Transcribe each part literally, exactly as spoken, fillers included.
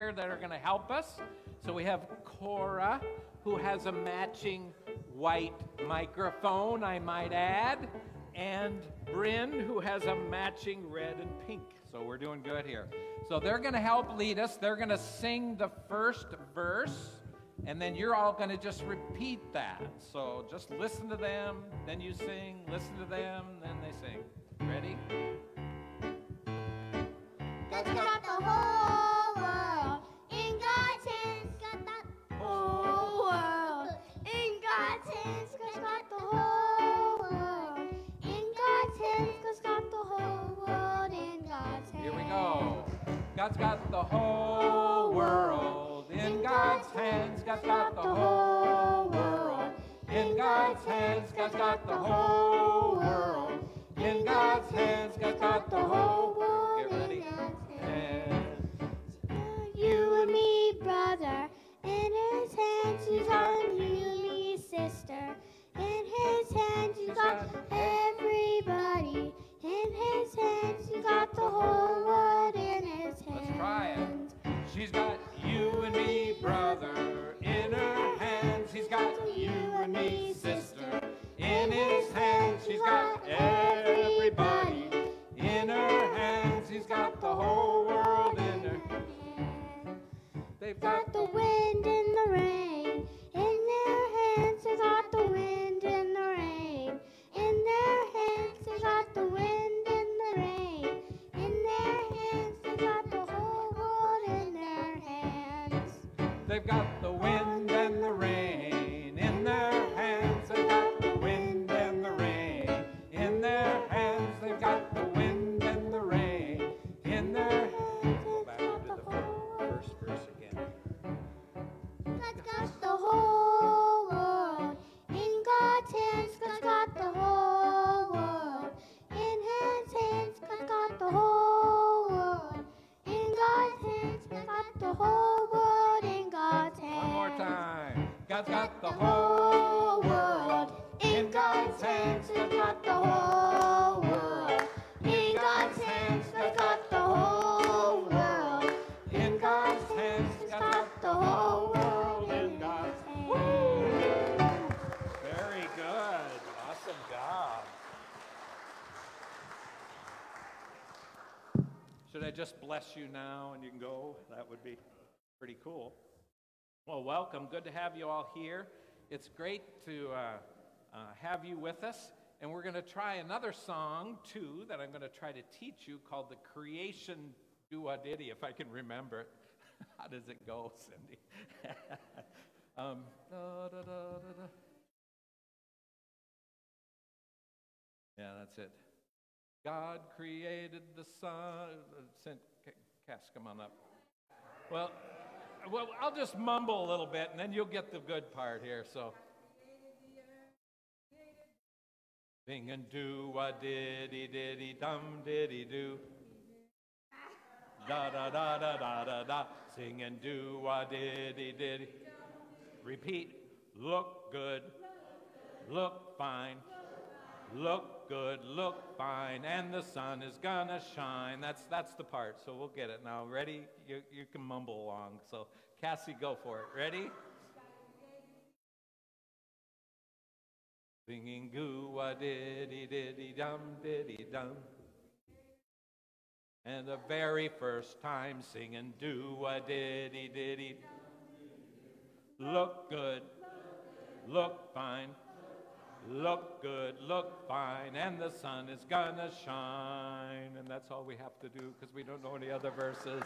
that are going to help us. So we have Cora, who has a matching white microphone, I might add, and Bryn, who has a matching red and pink. So we're doing good here. So they're going to help lead us. They're going to sing the first verse, and then you're all going to just repeat that. So just listen to them, then you sing, listen to them, then they sing. Ready? God's got the whole world in God's hands. Got the whole world in God's hands. God's got the whole world in God's hands. God's got the whole world in God's hands. Here we go. God's got the whole world in God's hands. God's got the whole world in God's hands. God's got the whole world in God's hands. God's got the whole world. Get ready. You and me, brother, in his hands he's got you and me, sister. In his hands he's got everybody. In his hands he's got the whole world in his hands. Let's try it. She's got you and me, brother, in her hands. He's got you and me, sister. In his hands she's got everybody. In her hands he's got the whole world in her hands. They've got the wind and the rain. In their hands they got the wind and the rain. In their hands they got the wind and the rain. In their hands they got the whole world in their hands. They've got the wind and the rain. In their hands they've got the wind and the rain. In their hands they've got the wind and the rain. In their hands go back into the first verse again. God's got the whole world in God's hands. God's got the whole world in His hands. God's got the whole world in God's hands. God's got the whole world in God's hands. One more time. God's got the whole world in God's hands. God's got the whole world in God's hands. God's got the whole world in God's hands. God's got the whole world in God's hands. Woo! Very good. Awesome job. Should I just bless you now and you can go? That would be pretty cool. Well, welcome. Good to have you all here. It's great to uh, uh, have you with us. And we're going to try another song, too, that I'm going to try to teach you called the Creation Do-a-Diddy, if I can remember it. How does it go, Cindy? um, da, da, da, da, da. Yeah, that's it. God created the sun. Cass, come on up. Well, well, I'll just mumble a little bit, and then you'll get the good part here. So, sing and do a diddy diddy dum diddy do. Da da da da da da da. Sing and do a diddy diddy. Repeat. Look good. Look fine. Look good, look fine, and the sun is gonna shine. That's that's the part, so we'll get it now. Ready? You you can mumble along. So Cassie, go for it. Ready? Singing goo a diddy diddy dum diddy dum. And the very first time singing do a diddy diddy. Look good, look fine. Look good, look fine, and the sun is gonna shine. And that's all we have to do because we don't know any other verses.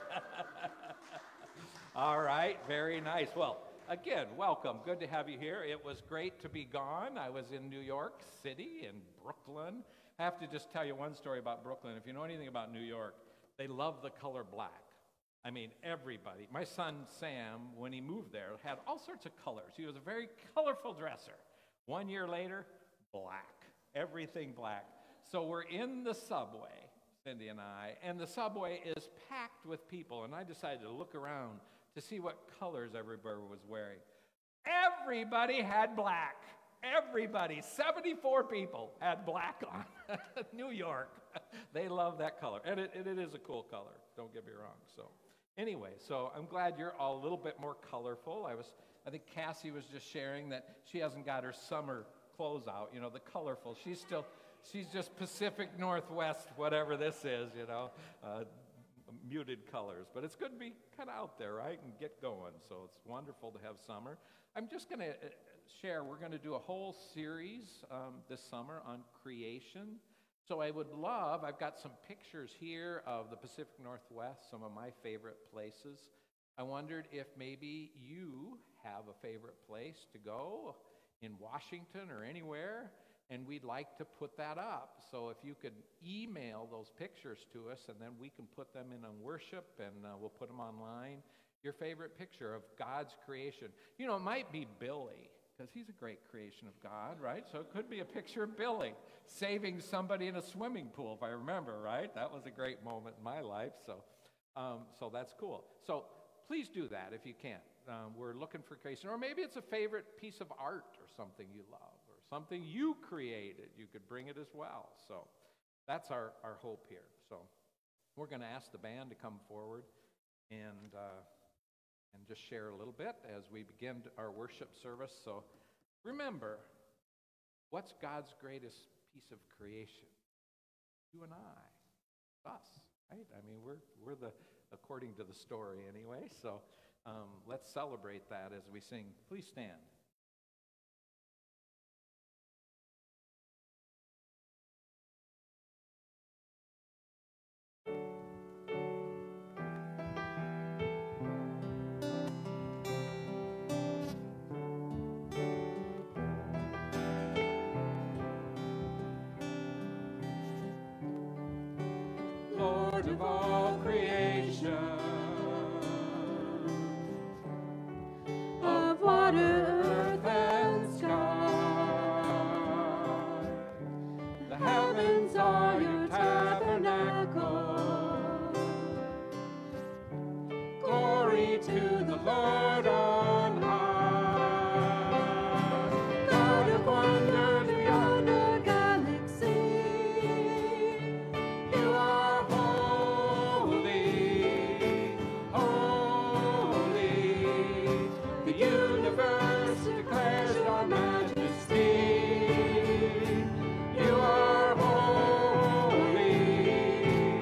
All right, very nice. Well, again, welcome. Good to have you here. It was great to be gone. I was in New York City and Brooklyn. I have to just tell you one story about Brooklyn. If you know anything about New York, they love the color black. I mean, everybody. My son, Sam, when he moved there, had all sorts of colors. He was a very colorful dresser. One year later, black. Everything black. So we're in the subway, Cindy and I, and the subway is packed with people, and I decided to look around to see what colors everybody was wearing. Everybody had black. Everybody, seventy-four people had black on. New York. They love that color. And it, it is a cool color, don't get me wrong. So Anyway, so I'm glad you're all a little bit more colorful. I was, I think Cassie was just sharing that she hasn't got her summer clothes out, you know, the colorful. She's still, she's just Pacific Northwest, whatever this is, you know, uh, muted colors. But it's good to be kind of out there, right, and get going. So it's wonderful to have summer. I'm just going to share, we're going to do a whole series um, this summer on creation. So I would love, I've got some pictures here of the Pacific Northwest, some of my favorite places. I wondered if maybe you have a favorite place to go in Washington or anywhere, and we'd like to put that up. So if you could email those pictures to us, and then we can put them in on worship, and uh, we'll put them online. Your favorite picture of God's creation. You know, it might be Billy, because he's a great creation of God, right? So it could be a picture of Billy saving somebody in a swimming pool, if I remember, right? That was a great moment in my life, so um, so that's cool. So please do that if you can. Um, we're looking for creation. Or maybe it's a favorite piece of art or something you love, or something you created. You could bring it as well. So that's our, our hope here. So we're going to ask the band to come forward and uh, and just share a little bit as we begin our worship service. So remember, what's God's greatest piece of creation? You and I, us, right? I mean, we're we're the, according to the story anyway. So um, let's celebrate that as we sing. Please stand. Lord of all creation, of water, earth, and sky, the heavens are your tabernacle. Glory to the Lord on high, God of wonders beyond our galaxy. You are holy, holy. The universe declares your majesty. You are holy,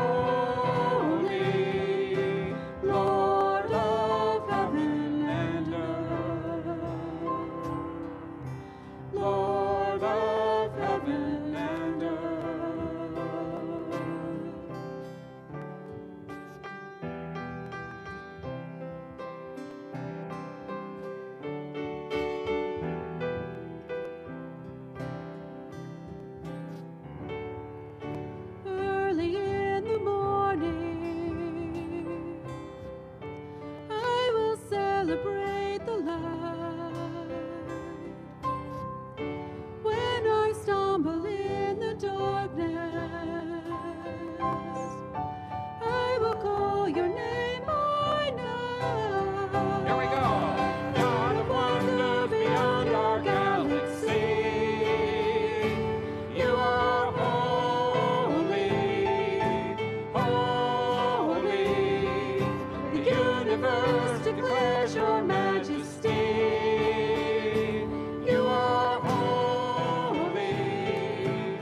holy, Lord of heaven and earth. Lord of heaven and earth. Early in the morning, I will celebrate the light. When I stumble in the darkness, I will call your name by night. Here we go. God of wonder beyond our galaxy. You are holy, holy. The universe declares your majesty. You are holy,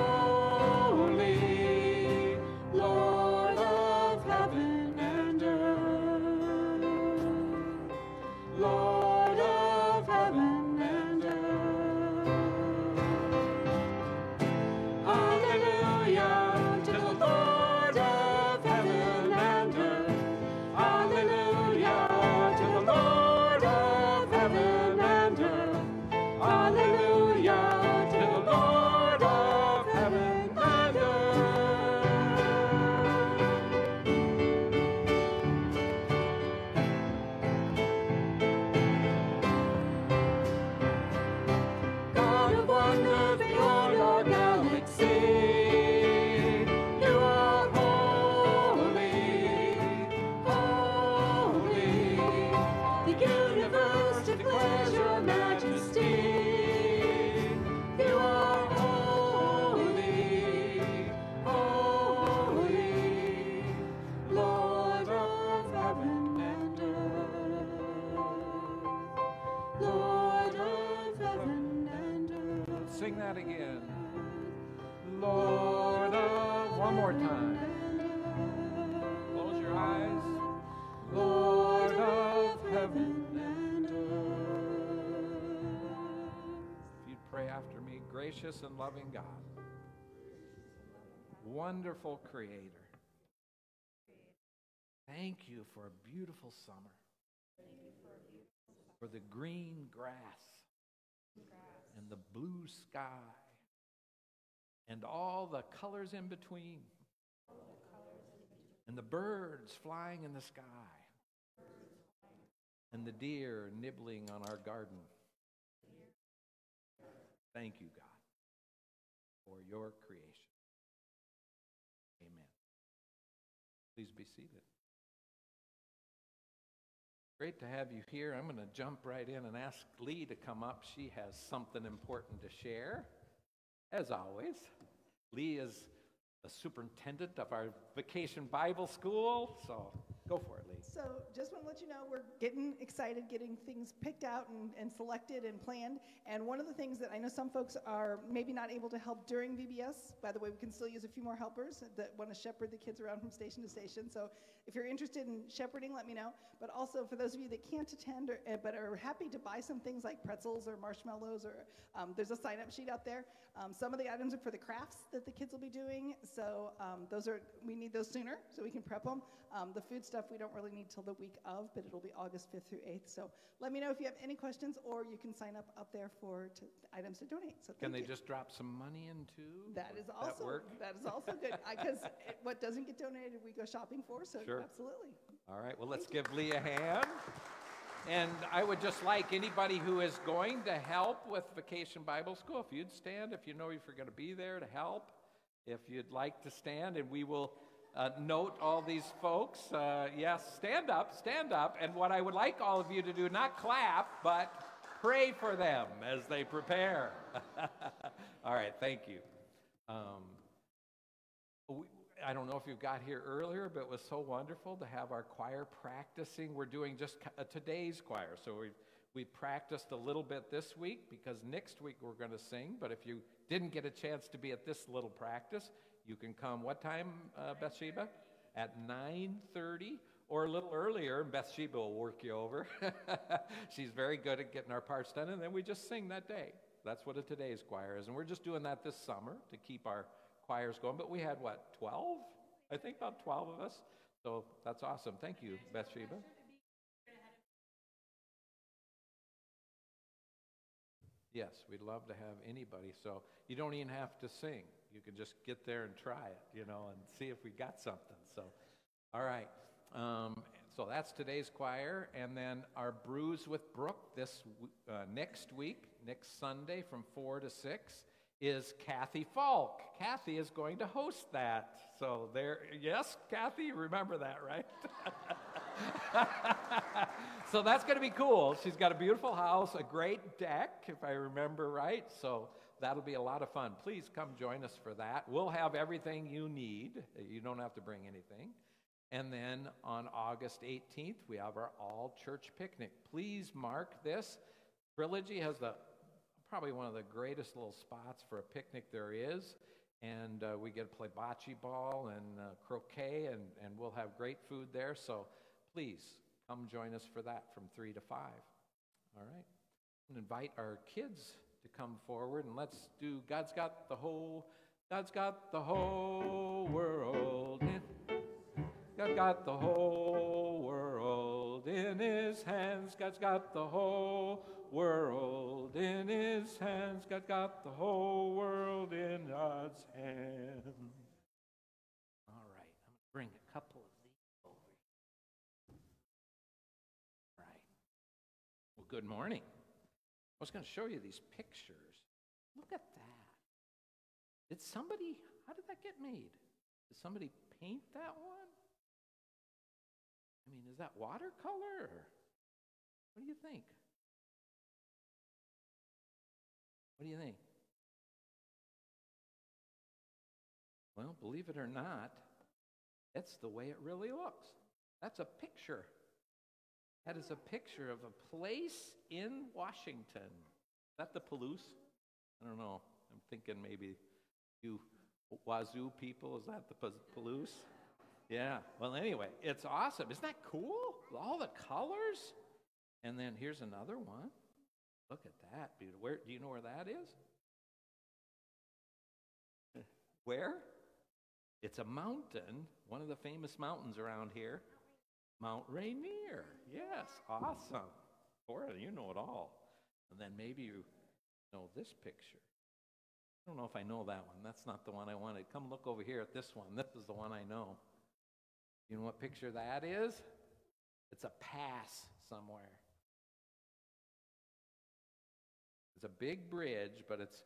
holy, Lord of heaven and earth. Lord of heaven and earth. Hallelujah to the Lord of heaven and earth. Hallelujah to the Lord sing that again. Lord of, one more time. Close your eyes. Lord of heaven and earth. If you'd pray after me, gracious and loving God, wonderful Creator, thank you for a beautiful summer, for the green grass and the blue sky and all the colors in between and the birds flying in the sky and the deer nibbling on our garden. Thank you, God, for your creation. Amen. Please be seated. Great to have you here. I'm going to jump right in and ask Lee to come up. She has something important to share, as always. Lee is the superintendent of our Vacation Bible School, so go for it, Lee. So just want to let you know we're getting excited, getting things picked out and, and selected and planned. And one of the things that I know some folks are maybe not able to help during V B S, by the way, we can still use a few more helpers that want to shepherd the kids around from station to station. So if you're interested in shepherding, let me know. But also for those of you that can't attend or, uh, but are happy to buy some things like pretzels or marshmallows, or um, there's a sign-up sheet out there. Um, some of the items are for the crafts that the kids will be doing. So um, those are, we need those sooner so we can prep them. Um, the food stuff we don't really need till the week of, but it'll be August fifth through eighth. So let me know if you have any questions, or you can sign up up there for to, items to donate. So can they you. just drop some money in too? That is also that, work? that is also good, because what doesn't get donated we go shopping for. So sure. Absolutely. All right. Well, let's Thank give Lee a hand. And I would just like anybody who is going to help with Vacation Bible School, if you'd stand, if you know if you're going to be there to help, if you'd like to stand, and we will uh, note all these folks. Uh, yes, stand up, stand up. And what I would like all of you to do, not clap, but pray for them as they prepare. All right, thank you. Um, we, I don't know if you got here earlier, but it was so wonderful to have our choir practicing. We're doing just uh, today's choir, so we we practiced a little bit this week because next week we're going to sing. But if you didn't get a chance to be at this little practice, you can come. What time, uh, Bathsheba? At nine thirty, or a little earlier, and Bathsheba will work you over. She's very good at getting our parts done, and then we just sing that day. That's what a today's choir is, and we're just doing that this summer to keep our choirs going. But we had, what, twelve? I think about twelve of us. So that's awesome. Thank you, Bathsheba. Yes, we'd love to have anybody. So you don't even have to sing. You can just get there and try it, you know, and see if we got something. So, all right. Um, so that's today's choir. And then our Brews with Brooke this uh, next week, next Sunday from four to six, is Kathy Falk. Kathy is going to host that. So there, yes, Kathy, remember that, right? So that's going to be cool. She's got a beautiful house, a great deck, if I remember right. So that'll be a lot of fun. Please come join us for that. We'll have everything you need. You don't have to bring anything. And then on August eighteenth, we have our all-church picnic. Please mark this. Trilogy has the probably one of the greatest little spots for a picnic there is. And uh, we get to play bocce ball and uh, croquet, and, and we'll have great food there. So please come join us for that from three to five. All right. And invite our kids to come forward, and let's do God's got the whole, God's got the whole world in, God's got the whole world in his hands. God's got the whole world in his hands. God's got the whole world in God's hands. All right, I'm going to bring a couple of these over here. All right. Well, good morning. I was going to show you these pictures. Look at that. Did somebody, how did that get made? Did somebody paint that one? I mean, is that watercolor? Or what do you think? What do you think? Well, believe it or not, that's the way it really looks. That's a picture. That is a picture of a place in Washington. Is that the Palouse? I don't know. I'm thinking maybe you Wazoo people, is that the Pal- Palouse? Yeah. Well, anyway, it's awesome. Isn't that cool? All the colors. And then here's another one. Look at that. Where, do you know where that is? Where? It's a mountain, one of the famous mountains around here. Mount Rainier. Yes, awesome. Boy, you know it all. And then maybe you know this picture. I don't know if I know that one. That's not the one I wanted. Come look over here at this one. This is the one I know. You know what picture that is? It's a pass somewhere. It's a big bridge, but it's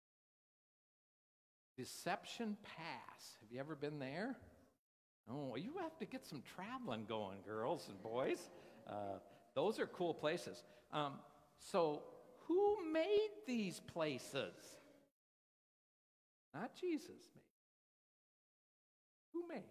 Deception Pass. Have you ever been there? Oh, you have to get some traveling going, girls and boys. Uh, those are cool places. Um, so, who made these places? Not Jesus made. Who made?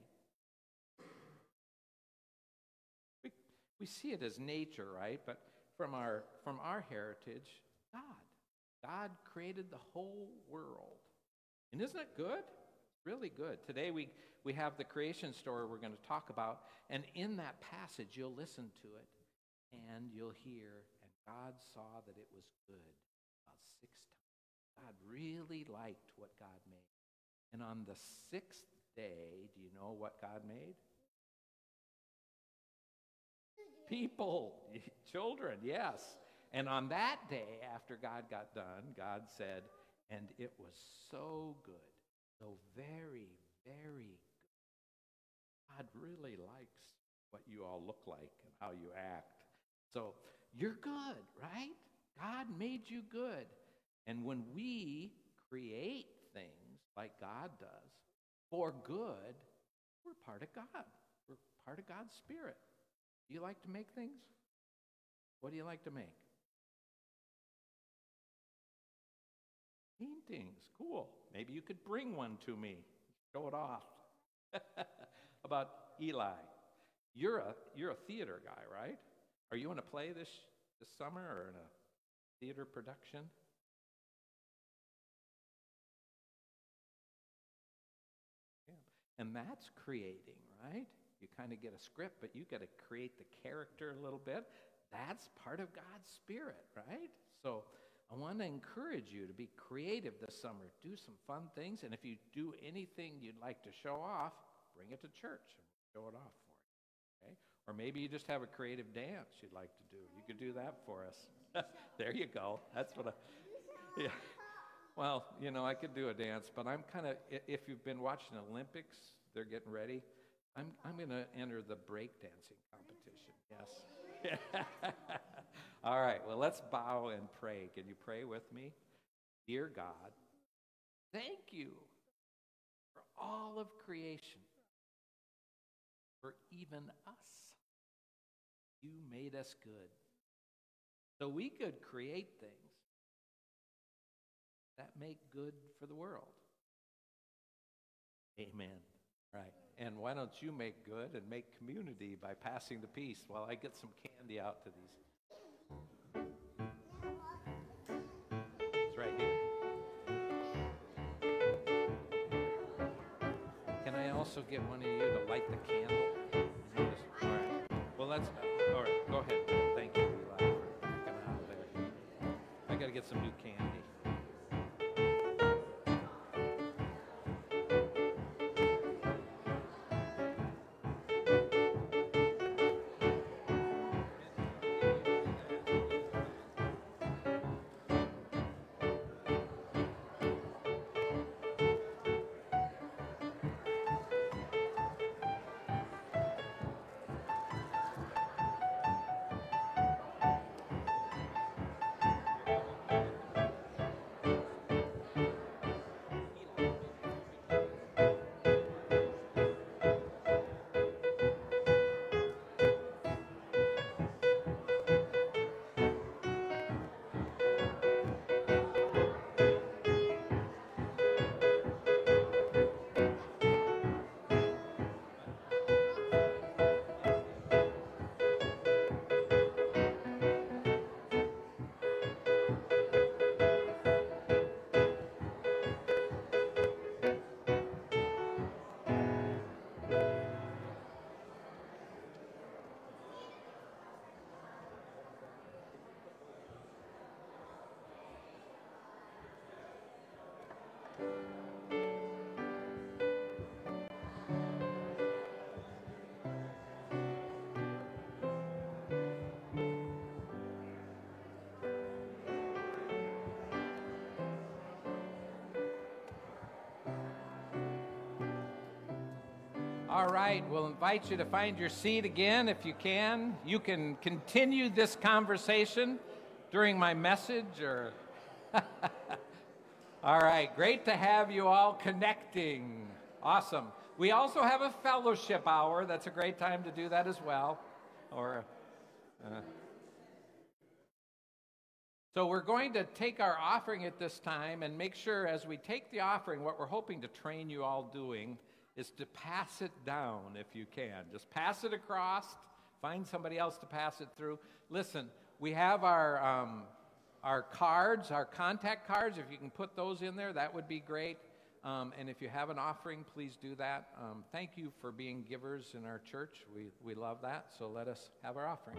We, we see it as nature, right? But from our from our heritage, God. God created the whole world. And isn't it good? It's really good. Today we, we have the creation story we're going to talk about. And in that passage, you'll listen to it. And you'll hear, and God saw that it was good about six times. God really liked what God made. And on the sixth day, do you know what God made? People, children, yes. And on that day, after God got done, God said, and it was so good, so very, very good. God really likes what you all look like and how you act. So you're good, right? God made you good. And when we create things like God does for good, we're part of God. We're part of God's Spirit. Do you like to make things? What do you like to make? Paintings, cool. Maybe you could bring one to me, show it off. About Eli, you're a you're a theater guy, right? Are you in a play this this summer or in a theater production? Yeah. And that's creating, right? You kind of get a script, but you got to create the character a little bit. That's part of God's Spirit, right? So I want to encourage you to be creative this summer. Do some fun things, and if you do anything you'd like to show off, bring it to church and show it off for you, okay? Or maybe you just have a creative dance you'd like to do. You could do that for us. There you go. That's what I... Yeah. Well, you know, I could do a dance, but I'm kind of... If you've been watching Olympics, they're getting ready. I'm, I'm going to enter the breakdancing competition, yes. All right, well, let's bow and pray. Can you pray with me? Dear God, thank you for all of creation, for even us. You made us good, so we could create things that make good for the world. Amen. Right. And why don't you make good and make community by passing the peace while I get some candy out to these. It's right here. Can I also get one of you to light the candle? All right. Well, that's all right. Go ahead. Thank you, Eli, for coming out there. I got to get some new candy. All right, we'll invite you to find your seat again if you can. You can continue this conversation during my message or... All right, great to have you all connecting. Awesome. We also have a fellowship hour. That's a great time to do that as well. Or, uh, so we're going to take our offering at this time and make sure as we take the offering, what we're hoping to train you all doing is to pass it down if you can. Just pass it across. Find somebody else to pass it through. Listen, we have our um, our cards, our contact cards. If you can put those in there, that would be great. Um, and if you have an offering, please do that. Um, thank you for being givers in our church. We, we love that. So let us have our offering.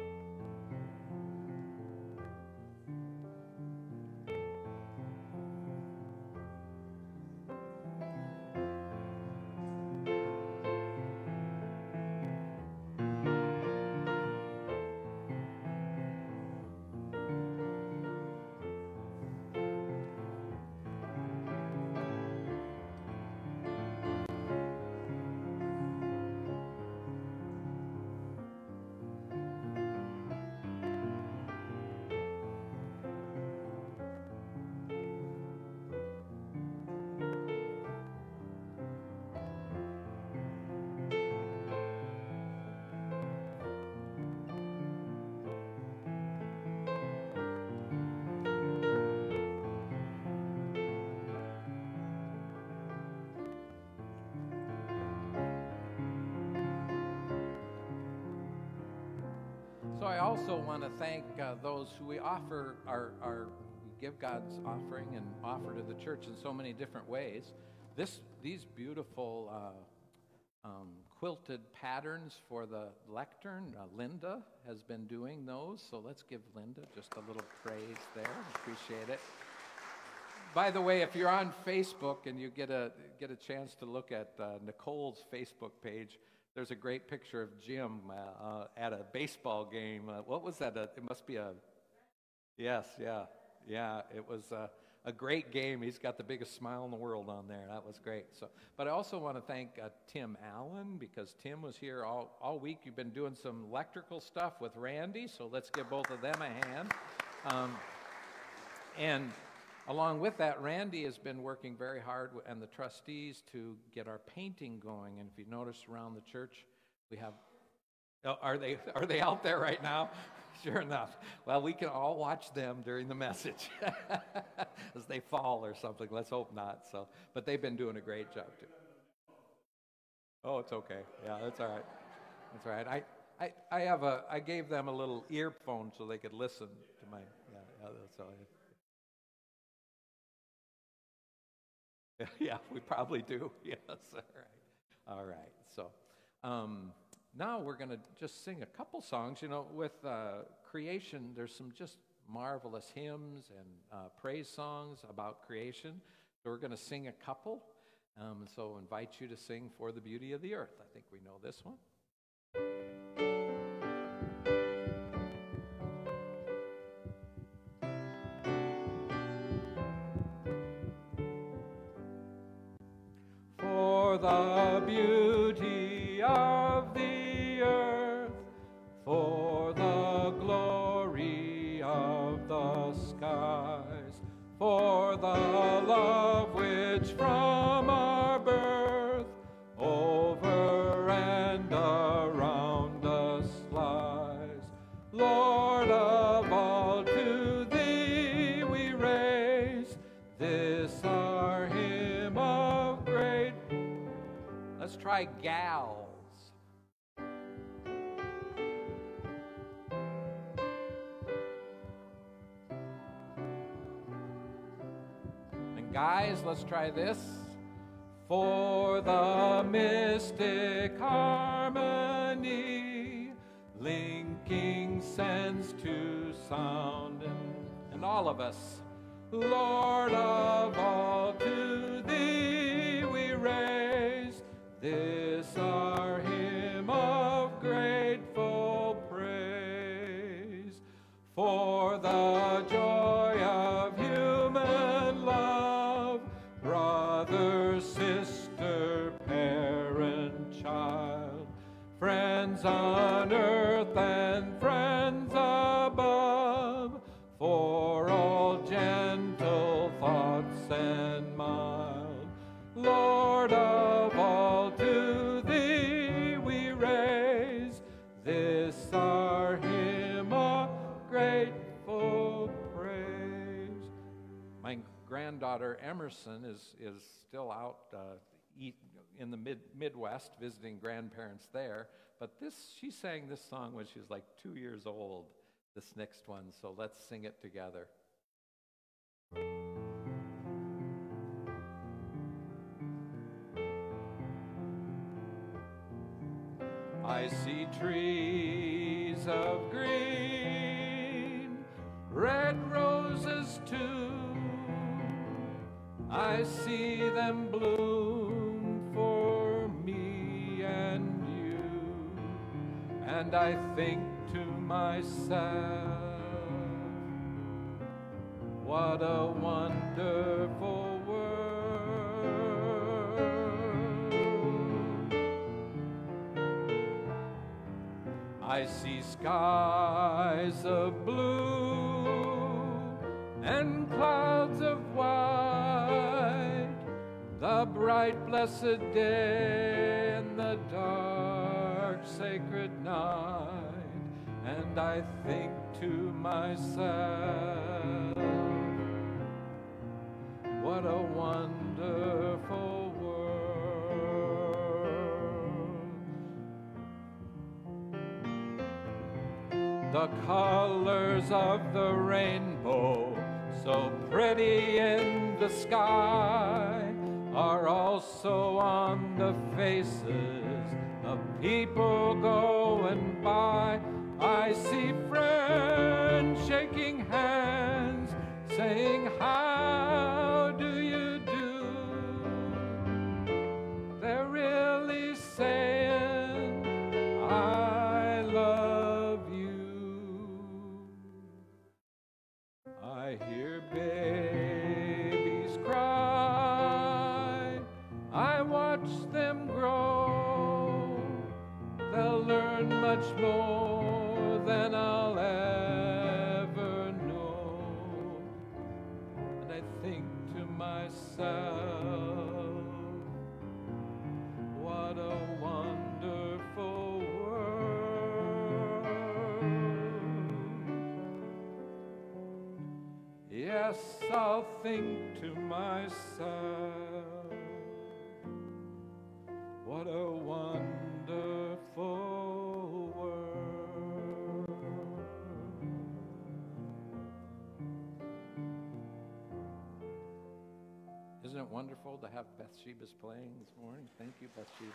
So I also want to thank uh, those who we offer our, our we give God's offering and offer to the church in so many different ways. This these beautiful uh, um, quilted patterns for the lectern, uh, Linda has been doing those. So let's give Linda just a little praise there. Appreciate it. By the way, if you're on Facebook and you get a get a chance to look at uh, Nicole's Facebook page, there's a great picture of Jim uh, uh, at a baseball game. Uh, what was that? Uh, it must be a, yes, yeah, yeah. It was uh, a great game. He's got the biggest smile in the world on there. That was great. So, but I also want to thank uh, Tim Allen, because Tim was here all, all week. You've been doing some electrical stuff with Randy, so let's give both of them a hand. Um, and along with that, Randy has been working very hard, and the trustees, to get our painting going. And if you notice around the church, we have, oh, are they are they out there right now? Sure enough. Well, we can all watch them during the message as they fall or something. Let's hope not. So, but they've been doing a great job too. Oh, it's okay. Yeah, that's all right. That's all right. I, I, I have a I gave them a little earphone so they could listen to my. Yeah, yeah that's all. I, Yeah, we probably do. Yes, all right. All right. So um, now we're going to just sing a couple songs. You know, with uh, creation, there's some just marvelous hymns and uh, praise songs about creation. So we're going to sing a couple. Um, so invite you to sing For the Beauty of the Earth. I think we know this one. For the beauty of the earth, for the glory of the skies, for the love which from our birth over and around us lies. Lord of all, to thee we raise this our hymn of great. Let's try gals. And guys, let's try this. For the mystic harmony, linking sense to sound, and, and all of us. Lord of all, to thee we raise this our hymn of grateful praise. For the joy of human love, brother, sister, parent, child, heavens above, for all gentle thoughts and mild. Lord of all, to thee we raise this our hymn of grateful praise. My granddaughter Emerson is, is still out uh, eat, in the mid, Midwest visiting grandparents there, but this she sang this song when she was like two years old, this next one, so let's sing it together. I see trees of green, red roses too. I see them bloom for me and you, and I think to myself, what a wonderful world. I see skies of blue and clouds of white, the bright blessed day and the dark sacred night, and I think to myself, what a wonderful world. The colors of the rainbow, so pretty in the sky, are also on the faces of people going by. I see friends shaking hands, saying, how do you do? They're really saying, I love you. I hear babies cry, I watch them grow. They'll learn much more than I'll ever know. And I think to myself, what a wonderful world. Yes, I'll think to myself, what a wonderful world. Isn't it wonderful to have Bathsheba's playing this morning? Thank you, Bathsheba.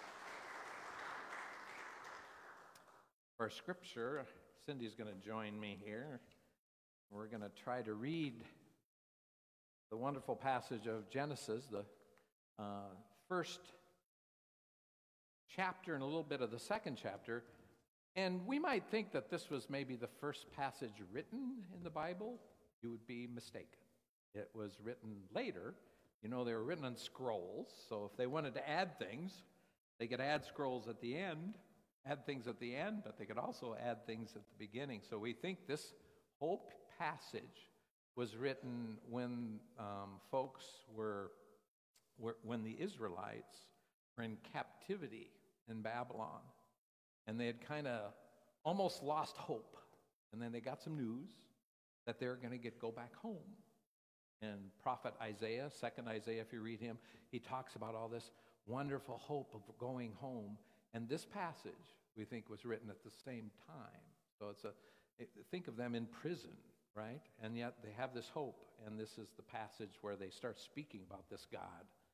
For scripture, Cindy's going to join me here. We're going to try to read the wonderful passage of Genesis, the uh, first chapter and a little bit of the second chapter. And we might think that this was maybe the first passage written in the Bible. You would be mistaken. It was written later. You know, they were written on scrolls, so if they wanted to add things, they could add scrolls at the end, add things at the end, but they could also add things at the beginning. So we think this whole passage was written when um, folks were, were, when the Israelites were in captivity in Babylon, and they had kind of almost lost hope, and then they got some news that they were going to get go back home. And prophet Isaiah, second Isaiah, if you read him, he talks about all this wonderful hope of going home. And this passage, we think, was written at the same time. So it's a, it, think of them in prison, right? And yet they have this hope, and this is the passage where they start speaking about this God.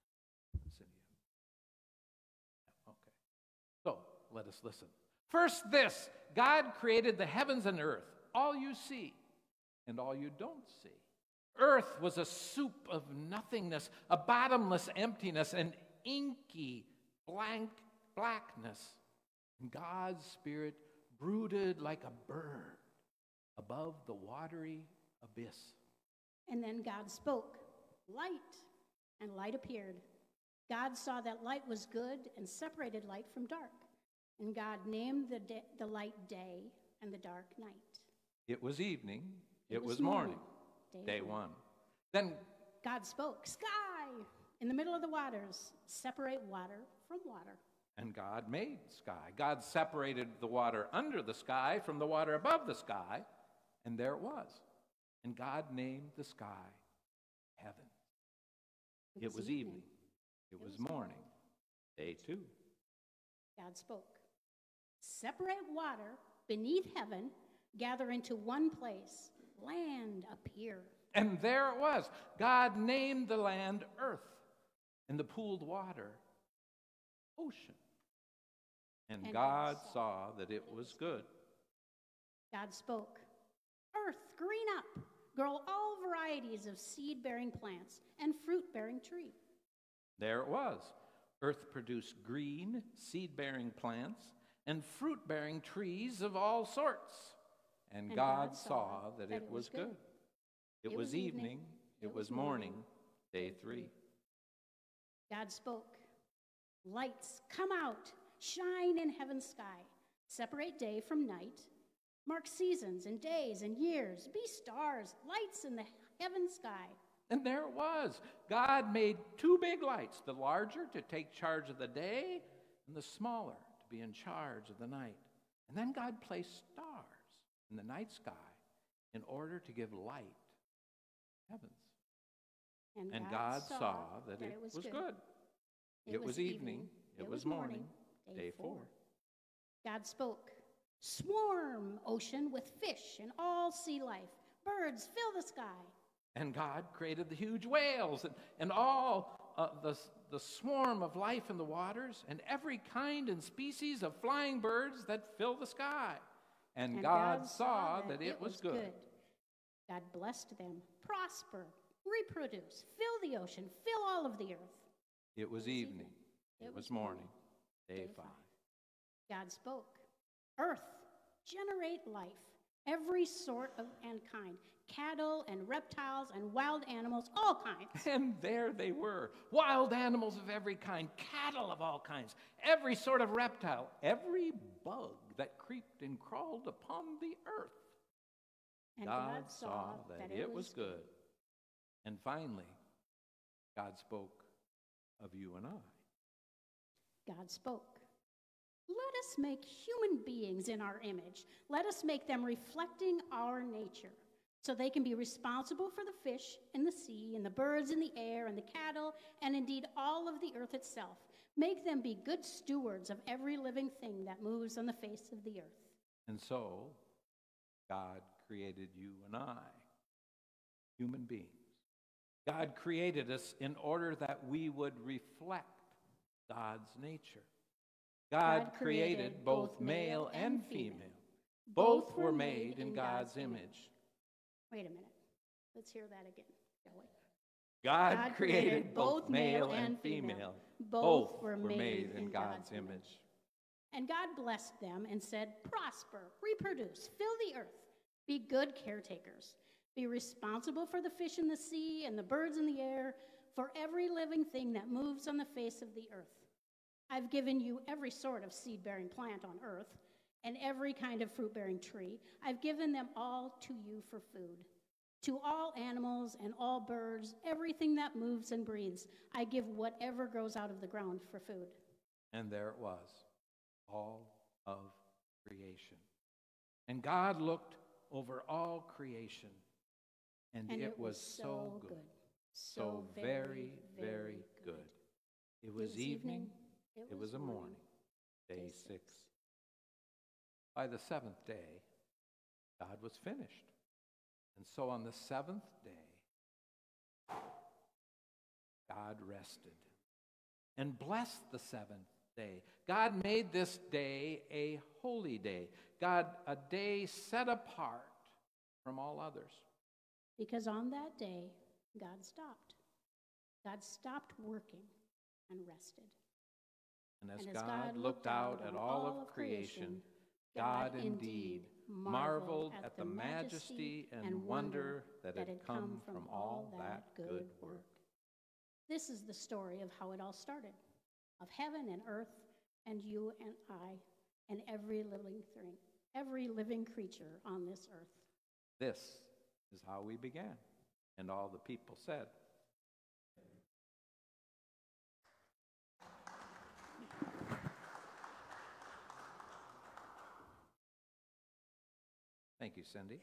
Okay. So let us listen. First this, God created the heavens and earth, all you see and all you don't see. Earth was a soup of nothingness, a bottomless emptiness, an inky blank blackness. And God's Spirit brooded like a bird above the watery abyss. And then God spoke, light, and light appeared. God saw that light was good and separated light from dark. And God named the, day, the light day, and the dark night. It was evening. It, It was was morning. morning. Day Day one. Then God spoke, "Sky, in the middle of the waters, separate water from water." And God made sky. God separated the water under the sky from the water above the sky, and there it was. And God named the sky heaven. It was evening. It was morning. Day two. God spoke, "Separate water beneath heaven, gather into one place, land appear." And there it was. God named the land earth, and the pooled water ocean. And, And God God saw that it was good. God spoke, "Earth, green up, grow all varieties of seed-bearing plants and fruit-bearing tree." There it was. Earth produced green, seed-bearing plants and fruit-bearing trees of all sorts. And, And God, God saw saw that, that it was good. It, It was was evening. evening. It, It was was morning. morning. Day Day three. three. God spoke, "Lights, come out, shine in heaven's sky, separate day from night, mark seasons and days and years, be stars, lights in the heaven sky." And there it was. God made two big lights, the larger to take charge of the day and the smaller to be in charge of the night. And then God placed stars in the night sky in order to give light to heavens. And God saw that it was good. It was evening. It was morning. Day four. God spoke, "Swarm, ocean, with fish and all sea life. Birds, fill the sky." And God created the huge whales and, and all uh, the, the swarm of life in the waters and every kind and species of flying birds that fill the sky. And, And God, saw that, it was good. God blessed them. "Prosper, reproduce, fill the ocean, fill all of the earth." It was evening. It was morning. Day five. God spoke, "Earth, generate life, every sort of and kind, cattle and reptiles and wild animals, all kinds." And there they were, wild animals of every kind, cattle of all kinds, every sort of reptile, every bug that creeped and crawled upon the earth. And God saw that it was good. And finally, God spoke of you and I. God spoke, "Let us make human beings in our image. Let us make them reflecting our nature, so they can be responsible for the fish in the sea and the birds in the air and the cattle and indeed all of the earth itself. Make them be good stewards of every living thing that moves on the face of the earth." And so, God created you and I, human beings. God created us in order that we would reflect God's nature. God, God created, created both both male male and and female. female. Both were made in God's image. Wait a minute. Let's hear that again, shall we? God, God created, created both both male male and and female. female. Both, Both were were made, made in in God's, God's image. image. And God blessed them and said, "Prosper, reproduce, fill the earth, be good caretakers, be responsible for the fish in the sea and the birds in the air, for every living thing that moves on the face of the earth. I've given you every sort of seed-bearing plant on earth and every kind of fruit-bearing tree. I've given them all to you for food. To all animals and all birds, everything that moves and breathes, I give whatever grows out of the ground for food." And there it was, all of creation. And God looked over all creation, and, And it, was so good, so very, very good. It was evening, it was a morning, day six. By the seventh day, God was finished. And so on the seventh day, God rested and blessed the seventh day. God made this day a holy day. God, a day set apart from all others. Because on that day, God stopped. God stopped working and rested. And as, And as God, looked out at all of creation, God indeed marveled at the majesty and wonder that had come from all that good work. This is the story of how it all started, of heaven and earth and you and I and every living thing. every living creature on this earth. This is how we began. And all the people said, thank you, Cindy.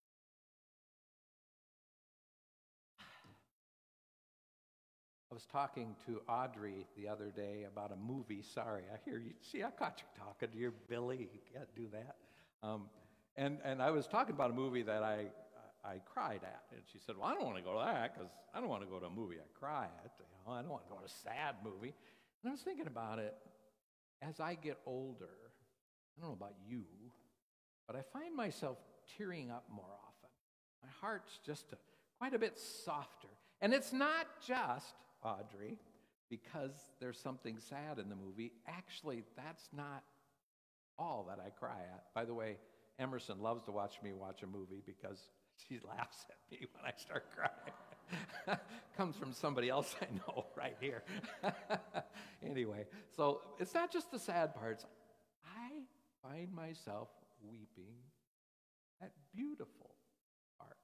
I was talking to Audrey the other day about a movie. Sorry, I hear you. See, I caught you talking to your Billy. You can't do that. Um, and, and I was talking about a movie that I, I cried at. And she said, well, I don't want to go to that because I don't want to go to a movie I cry at. You know, I don't want to go to a sad movie. And I was thinking about it. As I get older, I don't know about you, but I find myself tearing up more often. My heart's just a, quite a bit softer. And it's not just, Audrey, because there's something sad in the movie. Actually, that's not all that I cry at. By the way, Emerson loves to watch me watch a movie because she laughs at me when I start crying. Comes from somebody else I know right here. Anyway, so it's not just the sad parts. I find myself weeping at beautiful parts.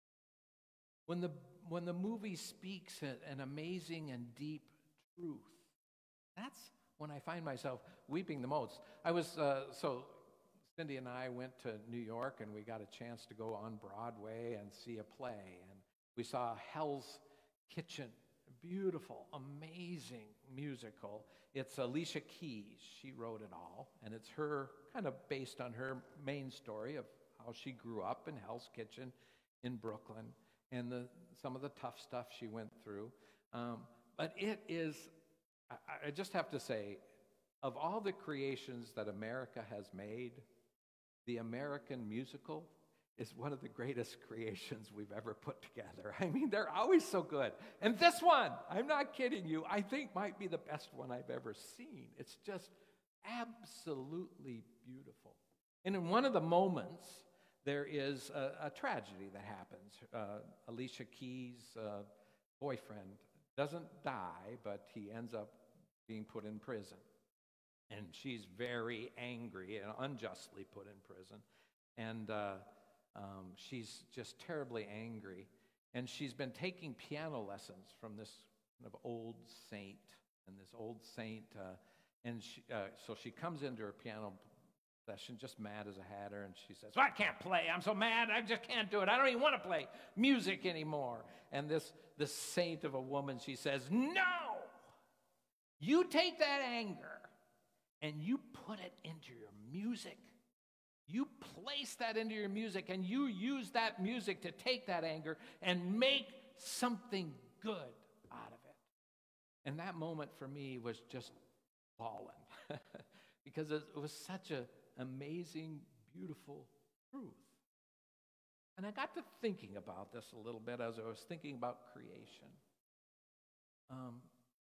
When the when the movie speaks an amazing and deep truth, that's when I find myself weeping the most. I was uh, so Cindy and I went to New York, and we got a chance to go on Broadway and see a play, and we saw Hell's Kitchen, a beautiful, amazing musical. It's Alicia Keys. She wrote it all, and it's her kind of based on her main story of how she grew up in Hell's Kitchen in Brooklyn and the, some of the tough stuff she went through. Um, but it is, I, I just have to say, of all the creations that America has made, the American musical is one of the greatest creations we've ever put together. I mean, they're always so good. And this one, I'm not kidding you, I think might be the best one I've ever seen. It's just absolutely beautiful. And in one of the moments, there is a, a tragedy that happens. Uh, Alicia Keys' uh, boyfriend doesn't die, but he ends up being put in prison. And she's very angry and unjustly put in prison. And uh, um, she's just terribly angry. And she's been taking piano lessons from this kind of old saint. And this old saint, uh, and she, uh, so she comes into her piano session just mad as a hatter, and she says, well, I can't play. I'm so mad. I just can't do it. I don't even want to play music anymore. And this, this saint of a woman, she says, no! You take that anger and you put it into your music. You place that into your music, and you use that music to take that anger and make something good out of it. And that moment for me was just bawling because it was such an amazing, beautiful truth. And I got to thinking about this a little bit as I was thinking about creation. Um,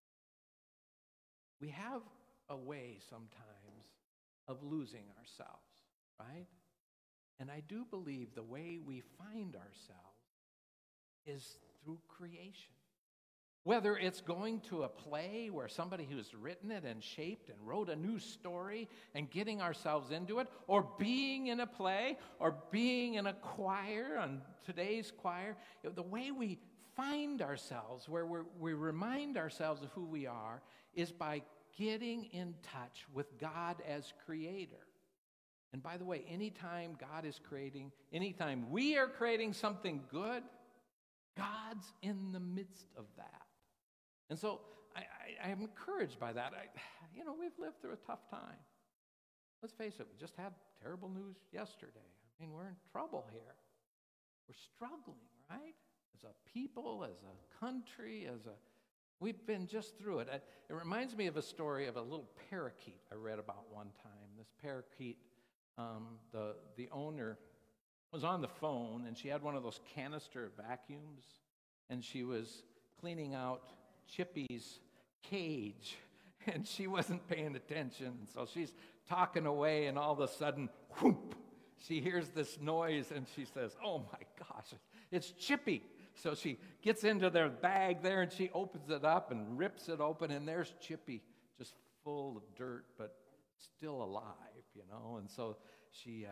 we have a way sometimes of losing ourselves, right? And I do believe the way we find ourselves is through creation. Whether it's going to a play where somebody who's written it and shaped and wrote a new story and getting ourselves into it, or being in a play, or being in a choir, on today's choir, the way we find ourselves, where we're, we remind ourselves of who we are, is by getting in touch with God as creator. And by the way, anytime God is creating, anytime we are creating something good, God's in the midst of that. And so I, I, I'm encouraged by that. I, you know, we've lived through a tough time. Let's face it, we just had terrible news yesterday. I mean, we're in trouble here. We're struggling, right? As a people, as a country, as a... We've been just through it. It reminds me of a story of a little parakeet I read about one time. This parakeet, um, the, the owner was on the phone, and she had one of those canister vacuums, and she was cleaning out Chippy's cage, and she wasn't paying attention. And so she's talking away, and all of a sudden, whoop, she hears this noise, and she says, oh my gosh, it's Chippy. So she gets into their bag there, and she opens it up and rips it open, and there's Chippy, just full of dirt, but still alive, you know. And so she uh,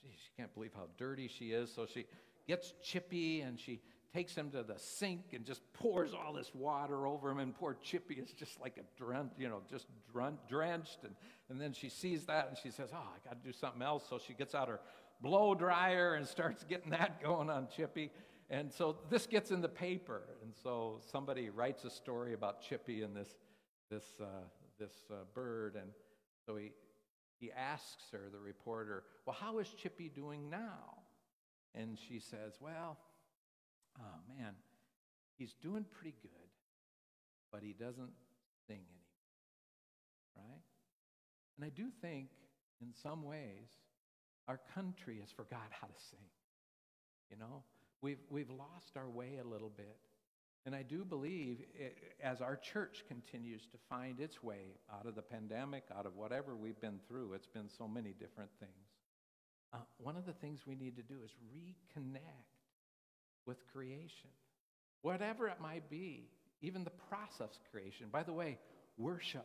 she can't believe how dirty she is. So she gets Chippy and she takes him to the sink and just pours all this water over him. And poor Chippy is just like a drenched, you know, just drenched. And, and then she sees that and she says, oh, I got to do something else. So she gets out her blow dryer and starts getting that going on Chippy. And so this gets in the paper. And so somebody writes a story about Chippy and this, this, uh, this uh, bird. And so he, he asks her, the reporter, well, how is Chippy doing now? And she says, well, oh, man, he's doing pretty good, but he doesn't sing anymore, right? And I do think, in some ways, our country has forgot how to sing. You know, we've, we've lost our way a little bit. And I do believe, it, as our church continues to find its way out of the pandemic, out of whatever we've been through, it's been so many different things. Uh, one of the things we need to do is reconnect with creation, whatever it might be, even the process of creation. By the way, worship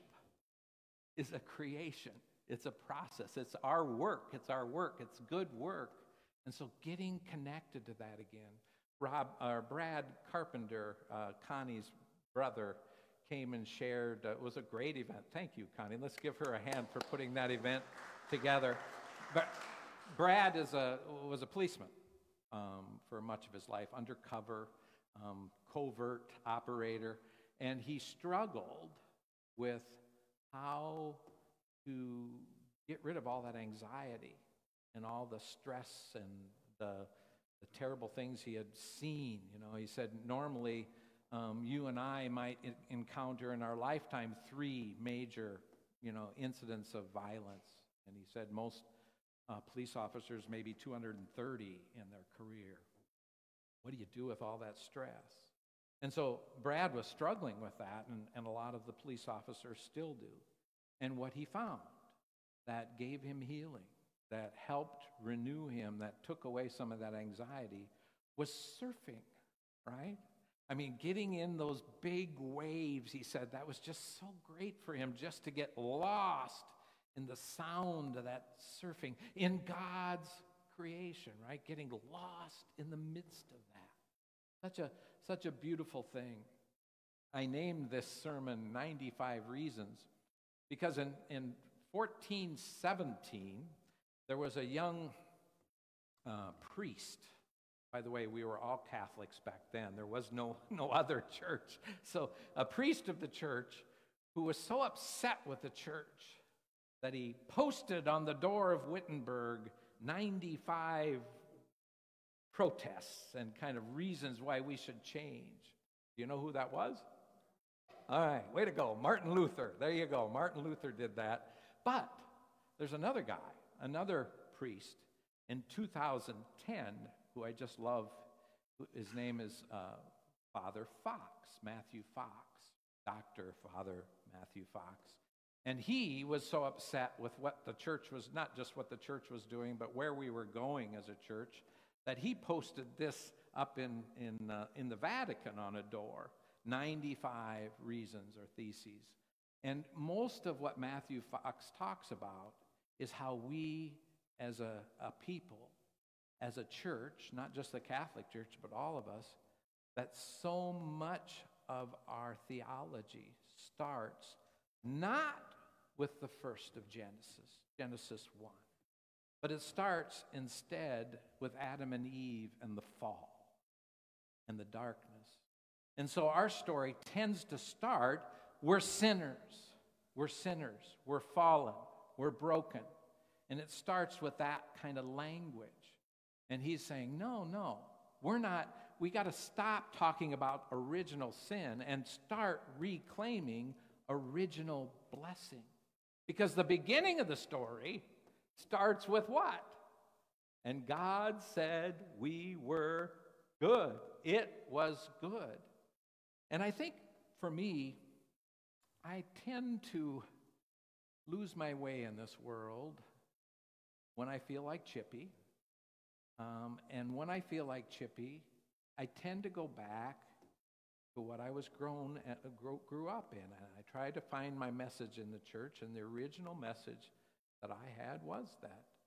is a creation. It's a process. It's our work. It's our work. It's good work. And so getting connected to that again. Rob, uh, Brad Carpenter, uh, Connie's brother, came and shared. Uh, it was a great event. Thank you, Connie. Let's give her a hand for putting that event together. But Brad is a, was a policeman. Um, for much of his life, undercover, um, covert operator, and he struggled with how to get rid of all that anxiety and all the stress and the, the terrible things he had seen. You know, he said normally um, you and I might I- encounter in our lifetime three major, you know, incidents of violence, and he said most Uh, police officers, maybe two hundred thirty in their career. What do you do with all that stress? And so Brad was struggling with that, and, and a lot of the police officers still do. And what he found that gave him healing, that helped renew him, that took away some of that anxiety, was surfing, right? I mean, getting in those big waves, he said, that was just so great for him, just to get lost in the sound of that surfing, in God's creation, right? Getting lost in the midst of that. Such a, such a beautiful thing. I named this sermon ninety-five Reasons because in, in fourteen seventeen, there was a young uh, priest. By the way, we were all Catholics back then. There was no, no other church. So a priest of the church who was so upset with the church that he posted on the door of Wittenberg ninety-five protests and kind of reasons why we should change. Do you know who that was? All right, way to go. Martin Luther. There you go. Martin Luther did that. But there's another guy, another priest in two thousand ten who I just love. His name is uh, Father Fox, Matthew Fox, Doctor Father Matthew Fox. And he was so upset with what the church was, not just what the church was doing, but where we were going as a church, that he posted this up in, in, uh, in the Vatican on a door, ninety-five reasons or theses. And most of what Matthew Fox talks about is how we as a, a people, as a church, not just the Catholic Church, but all of us, that so much of our theology starts not with the first of Genesis, Genesis one, but it starts instead with Adam and Eve and the fall and the darkness. And so our story tends to start, we're sinners, we're sinners, we're fallen, we're broken. And it starts with that kind of language. And he's saying, no, no, we're not, we got to stop talking about original sin and start reclaiming original blessing. Because the beginning of the story starts with what? And God said we were good. It was good. And I think for me, I tend to lose my way in this world when I feel like Chippy. Um, and when I feel like Chippy, I tend to go back to what I was grown uh, grew, grew up in. And I try to find my message in the church, and the original message that I had was that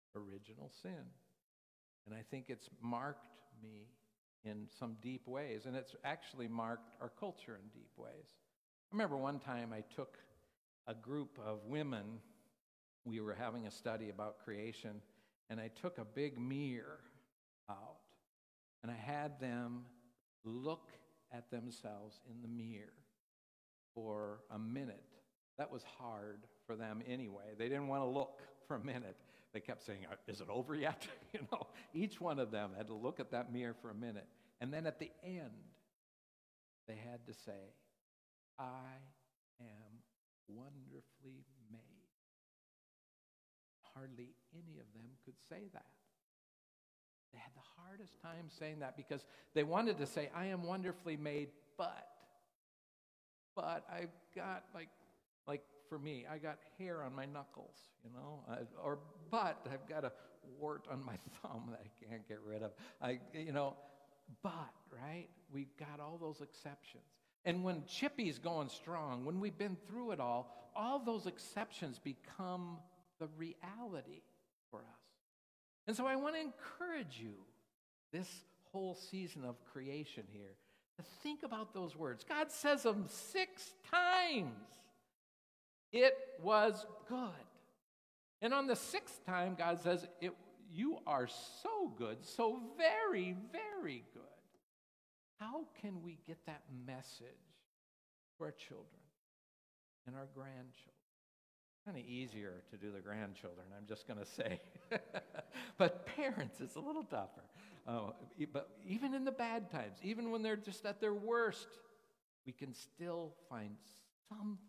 original sin. And I think it's marked me in some deep ways, and it's actually marked our culture in deep ways. I remember one time I took a group of women, we were having a study about creation, and I took a big mirror out, and I had them look at themselves in the mirror for a minute. That was hard for them anyway. They didn't want to look for a minute. They kept saying, is it over yet? You know, each one of them had to look at that mirror for a minute. And then at the end, they had to say, I am wonderfully made. Hardly any of them could say that. They had the hardest time saying that because they wanted to say, I am wonderfully made, but, but I've got like, like for me, I got hair on my knuckles, you know, uh, or but I've got a wart on my thumb that I can't get rid of. I, you know, but, right? We've got all those exceptions. And when Chippy's going strong, when we've been through it all, all those exceptions become the reality for us. And so I want to encourage you this whole season of creation here to think about those words. God says them six times. It was good. And on the sixth time, God says, it, you are so good, so very, very good. How can we get that message to our children and our grandchildren? Kind of easier to do the grandchildren, I'm just going to say. But parents, it's a little tougher. Uh, but even in the bad times, even when they're just at their worst, we can still find something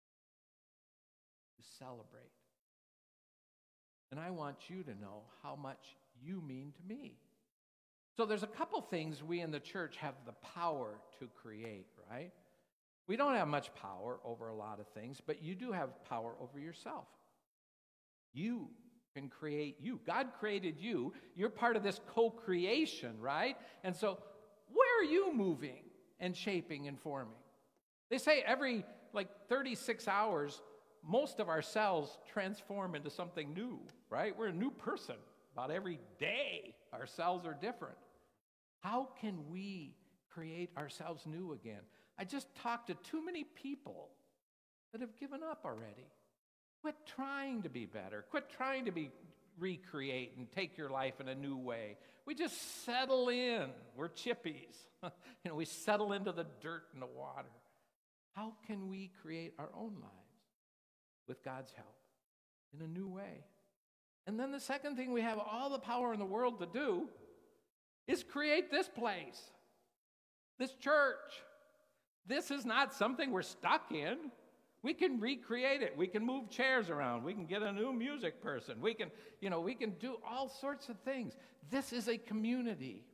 to celebrate. And I want you to know how much you mean to me. So there's a couple things we in the church have the power to create, right? We don't have much power over a lot of things, but you do have power over yourself. You can create you. God created you. You're part of this co-creation, right? And so where are you moving and shaping and forming? They say every like thirty-six hours, most of our cells transform into something new, right? We're a new person. About every day, our cells are different. How can we create ourselves new again? I just talked to too many people that have given up already. Quit trying to be better. Quit trying to be recreate and take your life in a new way. We just settle in. We're chippies. You know, we settle into the dirt and the water. How can we create our own lives with God's help in a new way? And then the second thing we have all the power in the world to do is create this place, this church. This is not something we're stuck in. We can recreate it. We can move chairs around. We can get a new music person. We can, you know, we can do all sorts of things. This is a community.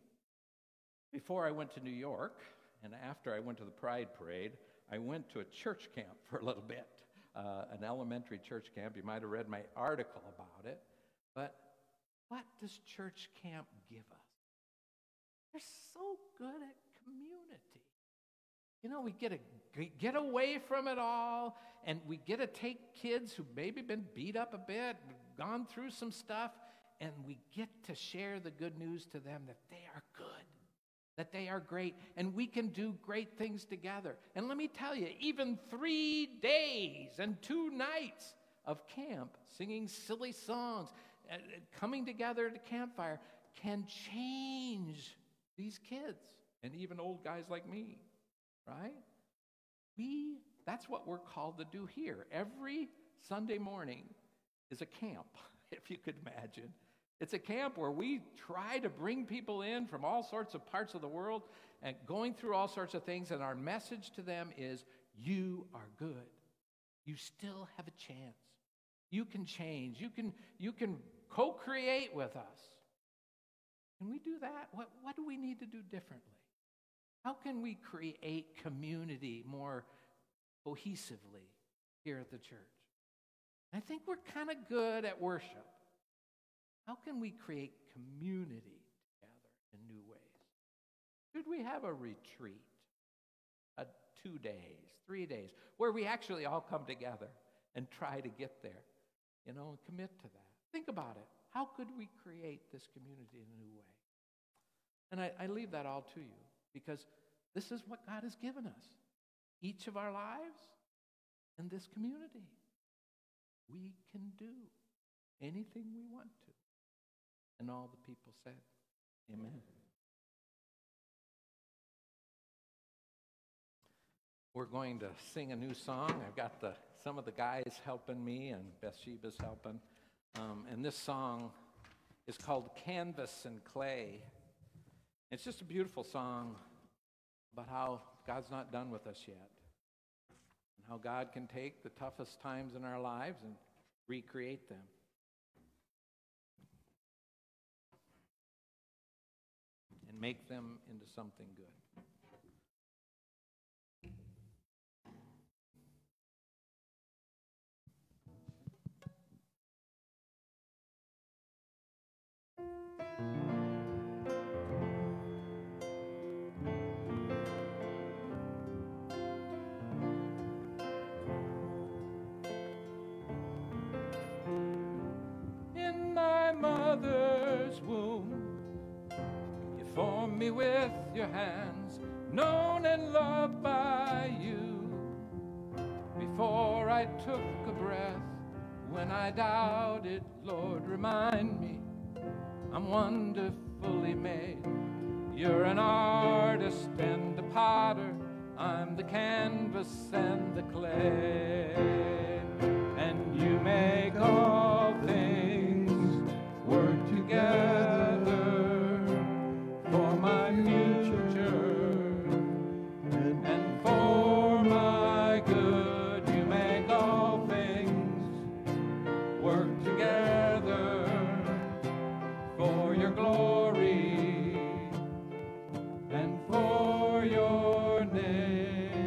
Before I went to New York, and after I went to the Pride Parade, I went to a church camp for a little bit, uh, an elementary church camp. You might have read my article about it. But what does church camp give us? They're so good at community. You know, we get to get away from it all, and we get to take kids who've maybe been beat up a bit, gone through some stuff, and we get to share the good news to them that they are good, that they are great, and we can do great things together. And let me tell you, even three days and two nights of camp, singing silly songs, coming together at a campfire can change these kids and even old guys like me, right? We, that's what we're called to do here. Every Sunday morning is a camp, if you could imagine. It's a camp where we try to bring people in from all sorts of parts of the world and going through all sorts of things, and our message to them is, you are good. You still have a chance. You can change. You can, you can co-create with us. Can we do that? What, what do we need to do differently? How can we create community more cohesively here at the church? I think we're kind of good at worship. How can we create community together in new ways? Should we have a retreat, a two days, three days, where we actually all come together and try to get there, you know, and commit to that? Think about it. how could we create this community in a new way? And I, I leave that all to you, because this is what God has given us. Each of our lives and this community. We can do anything we want to. And all the people said, amen. We're going to sing a new song. I've got the some of the guys helping me, and Bathsheba's helping. Um, and this song is called Canvas and Clay. It's just a beautiful song about how God's not done with us yet, and how God can take the toughest times in our lives and recreate them. And make them into something good. In my mother's womb, you formed me with your hands, known and loved by you. Before I took a breath, when I doubted, Lord, remind me I'm wonderfully made. You're an artist and a potter, I'm the canvas and the clay. And you make all things work together for my future and for my good. You make all things work together for your glory and for your name.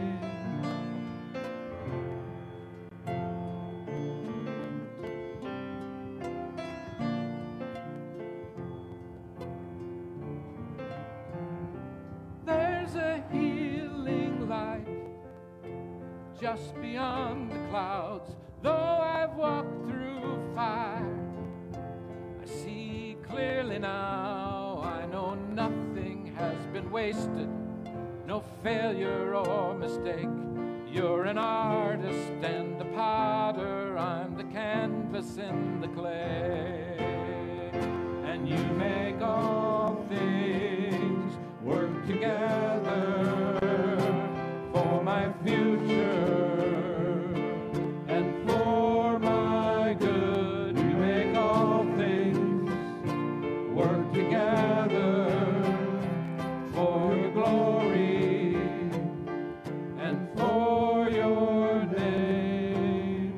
There's a healing light just beyond the clouds. Though I've walked through fire, I see clearly now. I know nothing has been wasted, no failure or mistake. You're an artist and a potter, I'm the canvas and the clay. And you make all things work together for my future and for my good. You make all things work together for your glory and for your name.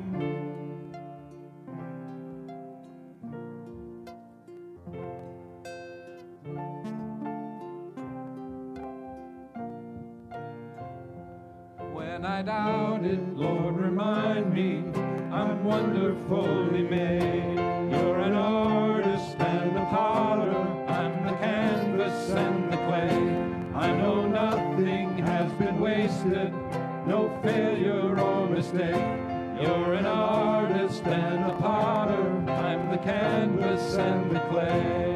When I doubted, Lord, remind me I'm wonderfully made. You're an artist and a potter, I'm the canvas and the clay. I know nothing has been wasted, no failure or mistake. You're an artist and a potter, I'm the canvas and the clay.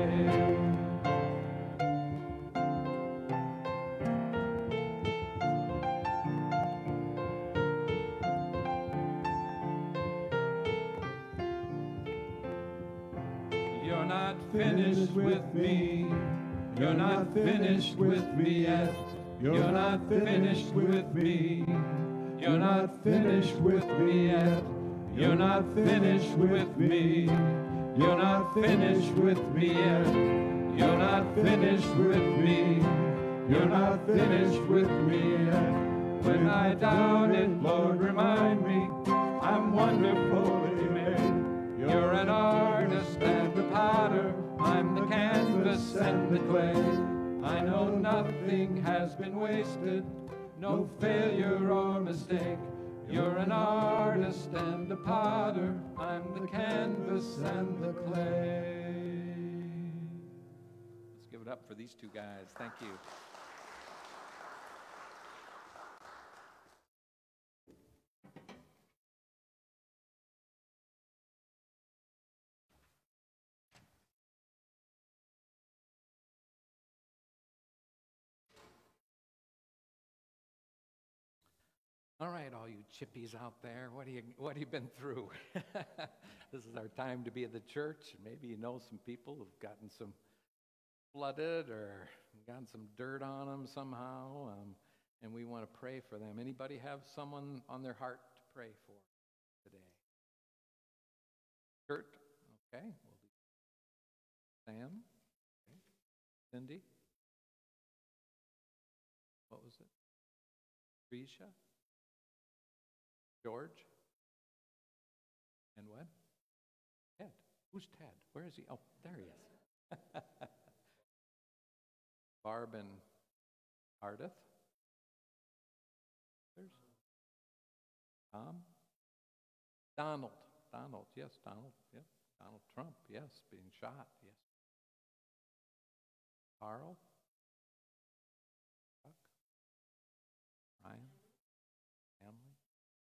You're not finished with me. You're not finished with me yet. You're not finished with me. You're not finished with me yet. You're not finished with me. You're not finished with me yet. You're not finished with me. You're not finished with me yet. When I doubt it, Lord, remind me I'm wonderfully made. You're an artist and a potter, I'm the canvas and the clay. I know nothing has been wasted, no failure or mistake. You're an artist and a potter, I'm the canvas and the clay. Let's give it up for these two guys. Thank you. All right, all you chippies out there, what have you, what have you been through? This is our time to be at the church. Maybe you know some people who've gotten some flooded or gotten some dirt on them somehow, um, and we want to pray for them. Anybody have someone on their heart to pray for today? Kurt? Okay. We'll do Sam? Okay. Cindy? What was it? Risha? George? And what? Ted. Who's Ted? Where is he? Oh, there he is. Barb and Ardith? There's Tom? Donald. Donald, yes, Donald, yep. Donald Trump, yes, being shot, yes. Carl? Chuck? Ryan? Family?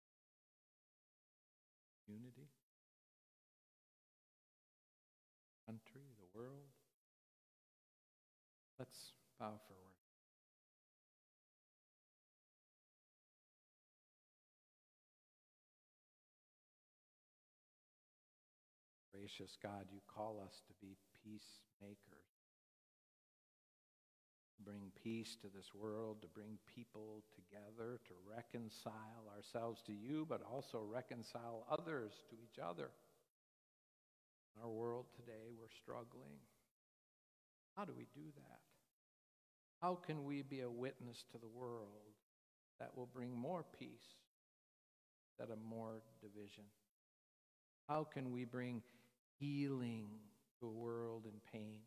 Unity? Country, the world? Let's bow for a word. Gracious God, you call us to be peacemakers, to bring peace to this world, to bring people together, to reconcile ourselves to you, but also reconcile others to each other. In our world today, we're struggling. How do we do that? How can we be a witness to the world that will bring more peace instead of more division? How can we bring healing to a world in pain?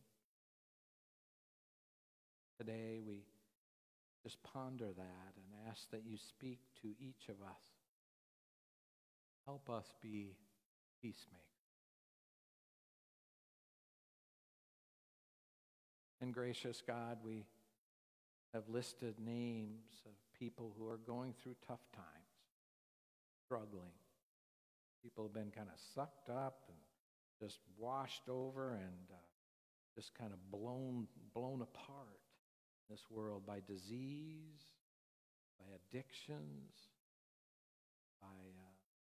Today we just ponder that and ask that you speak to each of us. Help us be peacemakers. And gracious God, we have listed names of people who are going through tough times, struggling. People have been kind of sucked up and just washed over and uh, just kind of blown blown apart in this world by disease, by addictions, by uh,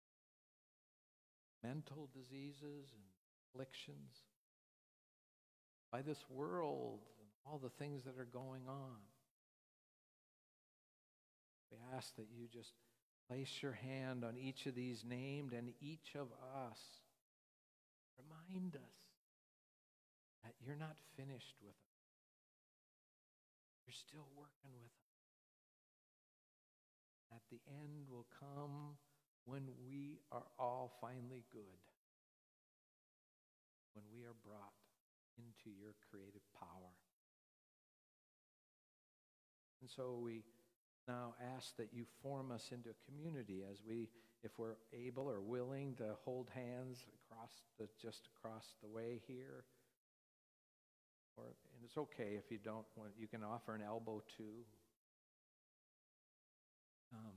mental diseases and afflictions, by this world and all the things that are going on. We ask that you just place your hand on each of these named, and each of us, remind us that you're not finished with us. You're still working with us. At the end will come when we are all finally good, when we are brought into your creative power. And so we now ask that you form us into a community as we, if we're able or willing to hold hands across the, just across the way here. Or, and it's okay if you don't want, you can offer an elbow too. Um,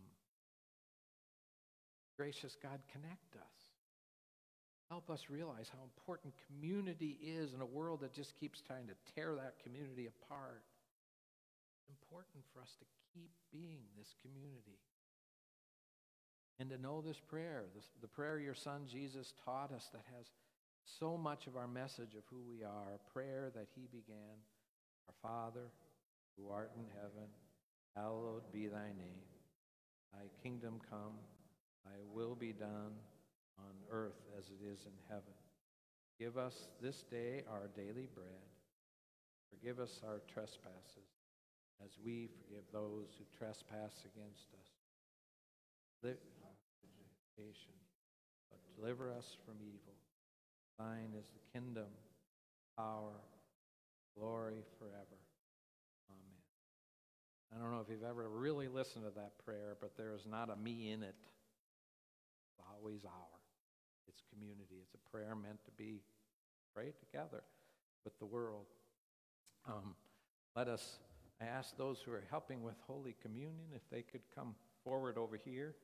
gracious God, connect us. Help us realize how important community is in a world that just keeps trying to tear that community apart. It's important for us to keep being this community. And to know this prayer, this, the prayer your son Jesus taught us that has so much of our message of who we are, a prayer that he began. Our Father, who art in heaven, hallowed be thy name. Thy kingdom come, thy will be done on earth as it is in heaven. Give us this day our daily bread. Forgive us our trespasses, as we forgive those who trespass against us. Live temptation, but deliver us from evil. Thine is the kingdom, power, glory forever. Amen. I don't know if you've ever really listened to that prayer, but there is not a me in it. It's always our. It's community. It's a prayer meant to be prayed together with the world. Um, let us, I ask those who are helping with Holy Communion if they could come forward over here.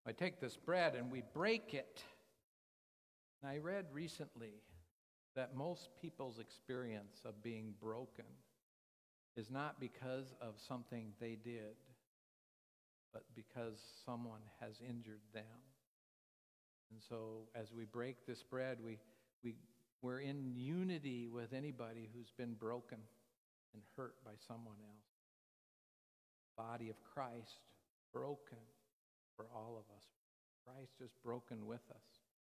I take this bread and we break it. And I read recently that most people's experience of being broken is not because of something they did, but because someone has injured them. And so as we break this bread, we, we, we're in unity with anybody who's been broken and hurt by someone else. Body of Christ broken for all of us. Christ is broken with us.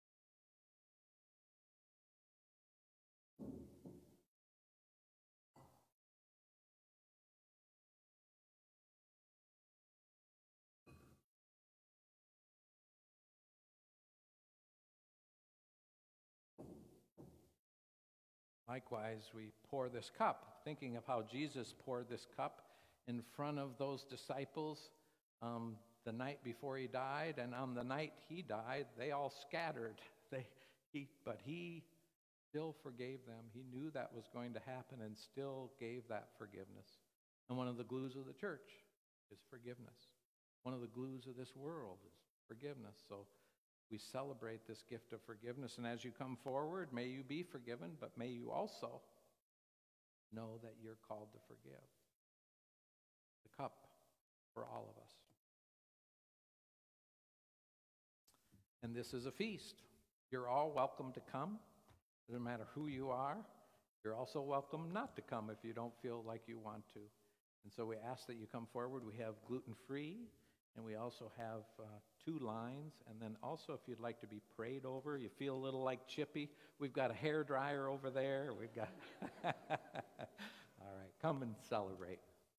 Likewise, we pour this cup, thinking of how Jesus poured this cup in front of those disciples um, the night before he died, and on the night he died, they all scattered. They, he, but he still forgave them. He knew that was going to happen and still gave that forgiveness. And one of the glues of the church is forgiveness. One of the glues of this world is forgiveness. So we celebrate this gift of forgiveness, and as you come forward, may you be forgiven, but may you also know that you're called to forgive. The cup for all of us. And this is a feast. You're all welcome to come. Doesn't matter who you are. You're also welcome not to come if you don't feel like you want to. And so we ask that you come forward. We have gluten-free, and we also have uh, two lines. And then also, if you'd like to be prayed over, you feel a little like Chippy, we've got a hair dryer over there. We've got. All right, come and celebrate.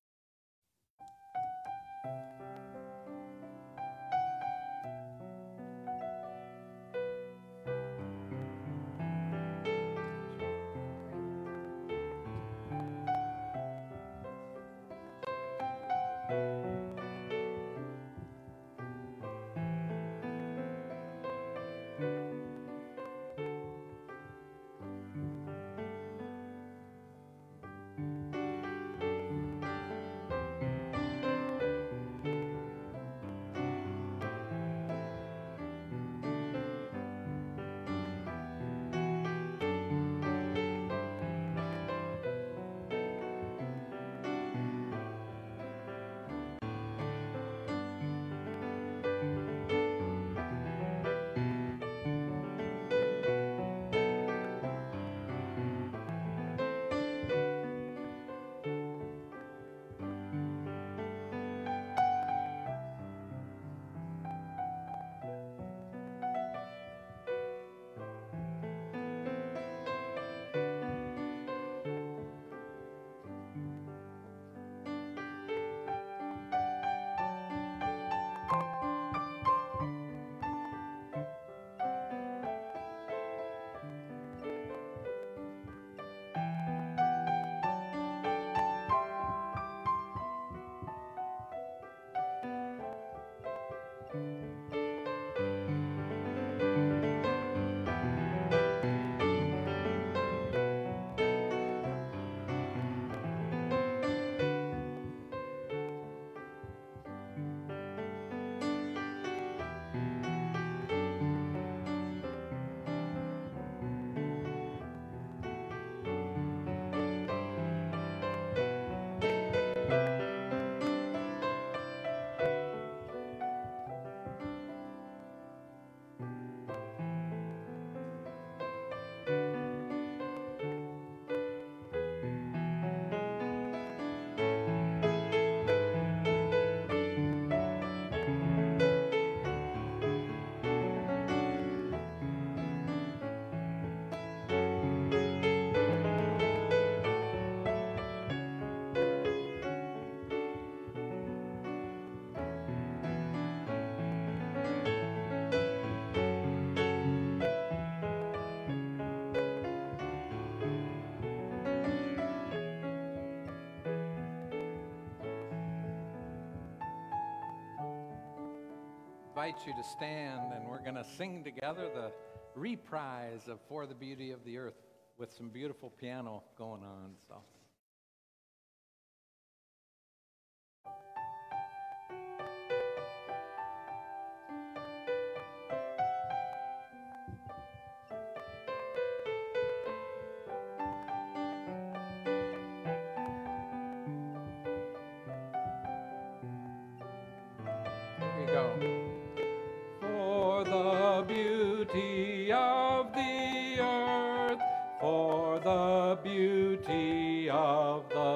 Invite you to stand, and we're going to sing together the reprise of For the Beauty of the Earth with some beautiful piano going on. So.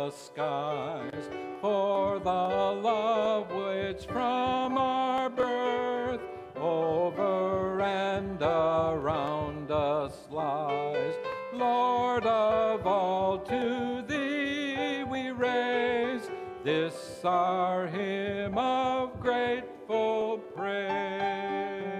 the skies, for the love which from our birth over and around us lies. Lord of all, to thee we raise this our hymn of grateful praise.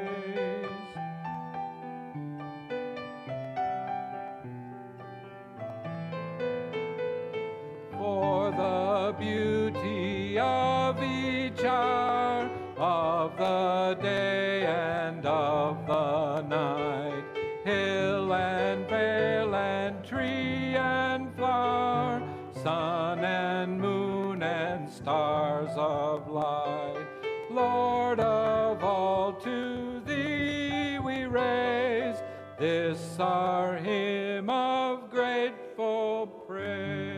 For the beauty of each hour of the day and of the night, hill and vale and tree and flower, sun and moon and stars of light. Lord of all, to thee we raise this our hymn of grateful praise.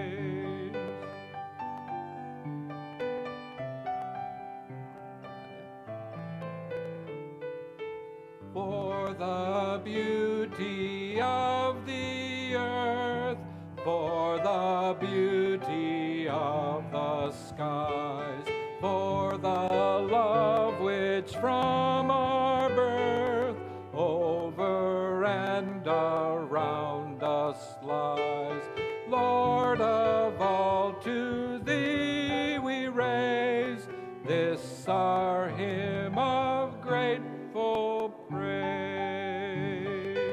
For the beauty of the earth, for the beauty of the skies, for the love which from our birth over and around us lies. Lord of all, to thee we raise this our hymn of grateful praise.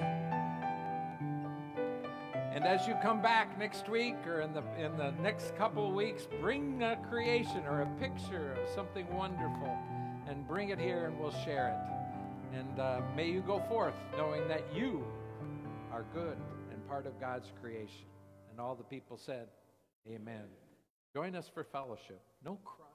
And as you come back next week or in the in the next couple of weeks, bring a creation or a picture of something wonderful and bring it here and we'll share it. And uh, may you go forth knowing that you are good and part of God's creation. And all the people said, amen. Join us for fellowship. No cry.